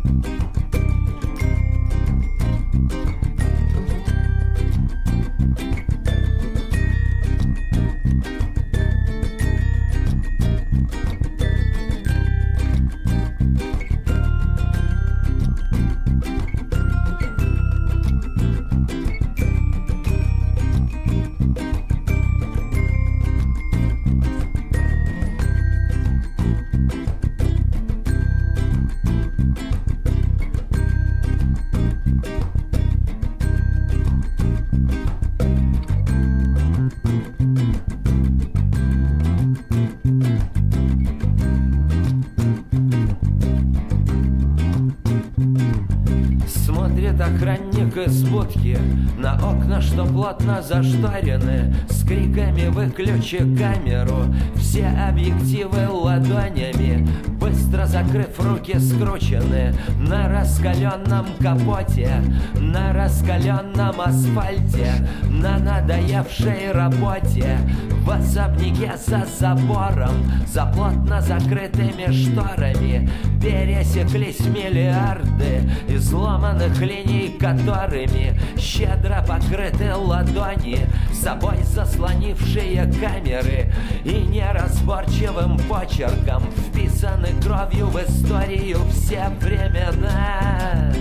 Охранник из будки на окна, что плотно зашторены, с криками «Выключи камеру!» Все объективы ладонями, быстро закрыв руки, скручены на раскаленном капоте, на раскаленном асфальте, на надоевшей работе, в особняке за забором, за плотно закрытыми шторами пересеклись миллиарды изломанных линий, которыми щедро покрыты ладони, собой заслонившие камеры, и неразборчивым почерком вписаны кровью в историю все времена.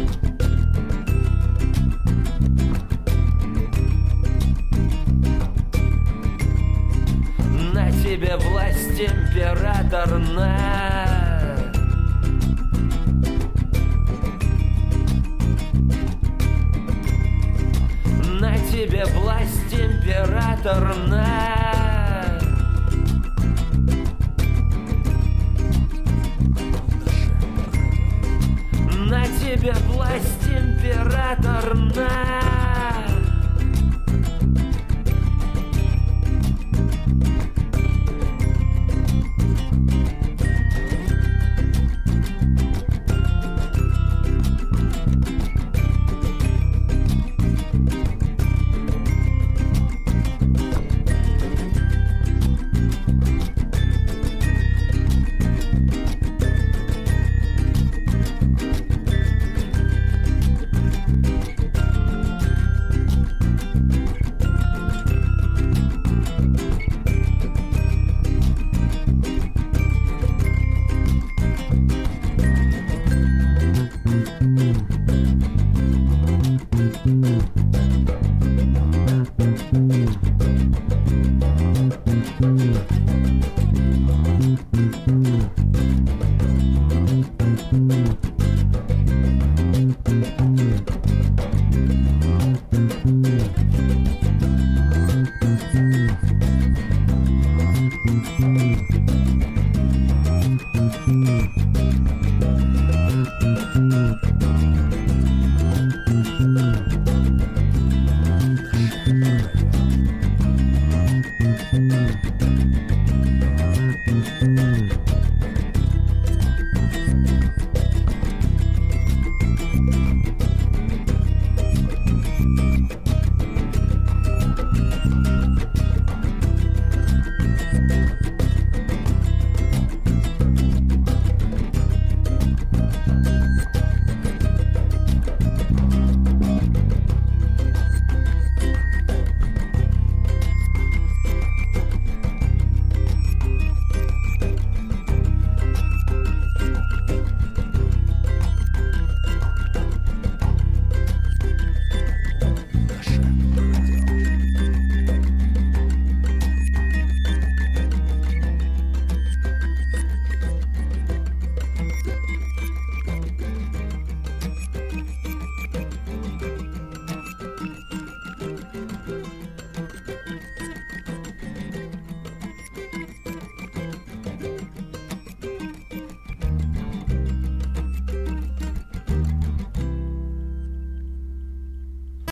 На тебе власть, император, на тебе власть, император, на тебе власть, император,